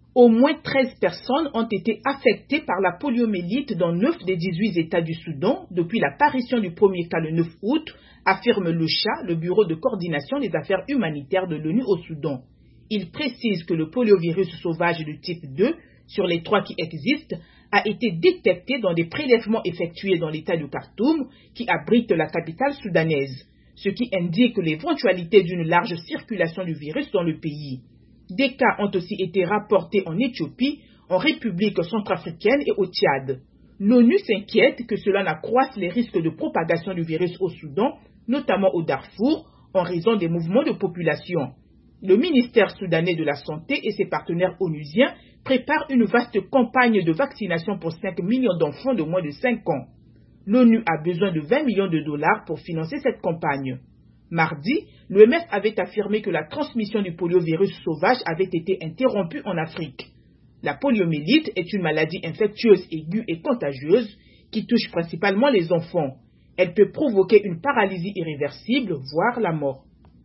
Au moins 13 personnes ont été affectées par la poliomyélite dans 9 des 18 États du Soudan depuis l'apparition du premier cas le 9 août, affirme l'OCHA, le Bureau de coordination des affaires humanitaires de l'ONU au Soudan. Il précise que le poliovirus sauvage de type 2, sur les 3 qui existent, a été détecté dans des prélèvements effectués dans l'État de Khartoum, qui abrite la capitale soudanaise, ce qui indique l'éventualité d'une large circulation du virus dans le pays. Des cas ont aussi été rapportés en Éthiopie, en République centrafricaine et au Tchad. L'ONU s'inquiète que cela n'accroisse les risques de propagation du virus au Soudan, notamment au Darfour, en raison des mouvements de population. Le ministère soudanais de la Santé et ses partenaires onusiens préparent une vaste campagne de vaccination pour 5 millions d'enfants de moins de 5 ans. L'ONU a besoin de 20 millions de dollars pour financer cette campagne. Mardi, l'OMS avait affirmé que la transmission du poliovirus sauvage avait été interrompue en Afrique. La poliomyélite est une maladie infectieuse aiguë et contagieuse qui touche principalement les enfants. Elle peut provoquer une paralysie irréversible, voire la mort.